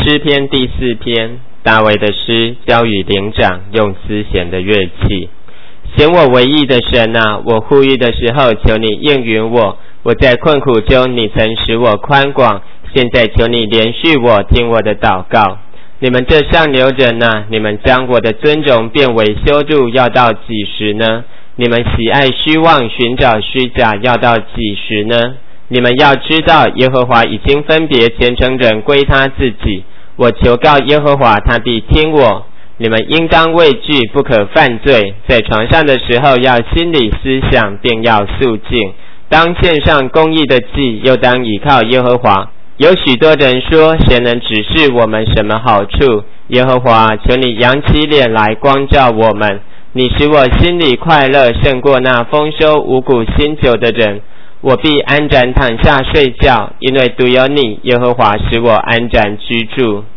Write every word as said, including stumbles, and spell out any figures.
诗篇第四篇，大卫的诗，交与灵长，用丝弦的乐器。显我为义的神啊，我呼吁的时候，求你应允我。我在困苦中，你曾使我宽广，现在求你怜恤我，听我的祷告。你们这上流人啊，你们将我的尊荣变为羞辱，要到几时呢？你们喜爱虚妄，寻找虚假，要到几时呢？你们要知道，耶和华已经分别虔诚人归他自己。我求告耶和华，他必听我。你们应当畏惧，不可犯罪。在床上的时候，要心里思想，便要肃静。当献上公义的祭，又当倚靠耶和华。有许多人说，谁能指示我们什么好处？耶和华，求你扬起脸来光照我们。你使我心里快乐，胜过那丰收五谷新酒的人。我必安然躺下睡觉，因为独有你，耶和华使我安然居住。